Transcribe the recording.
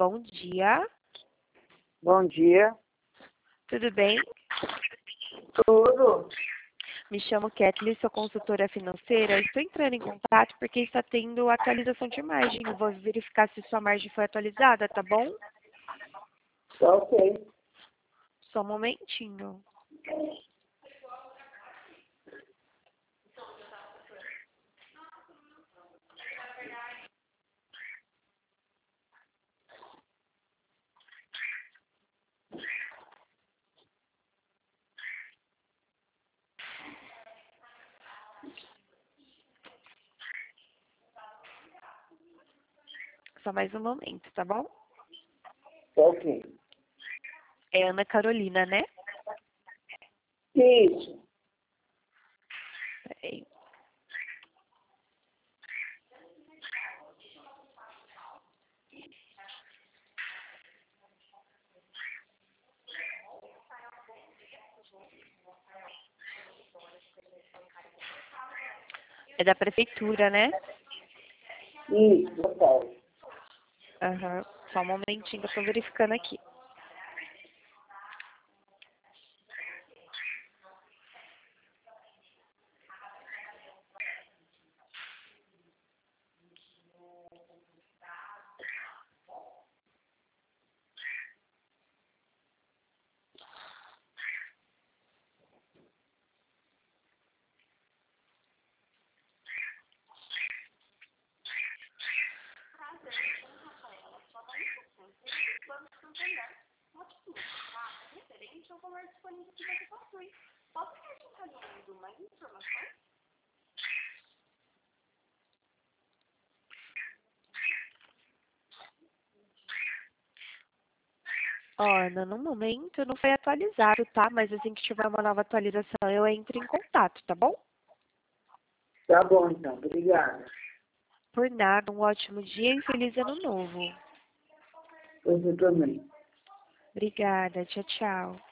bom dia. Bom dia. Tudo bem? Tudo? Me chamo Kathleen, sou consultora financeira. Estou entrando em contato porque está tendo atualização de margem. Eu vou verificar se sua margem foi atualizada, tá bom? Tá ok. Só um momentinho. Só mais um momento, tá bom? Tá ok. É Ana Carolina, né? Isso. Peraí. É da prefeitura, né? Isso, total. Aham. Só um momentinho, eu estou verificando aqui. Ó, Ana, no momento não foi atualizado, tá? Mas assim que tiver uma nova atualização, eu entro em contato, tá bom? Tá bom, então. Obrigada. Por nada, um ótimo dia e feliz ano novo. Você também. Obrigada, tchau, tchau.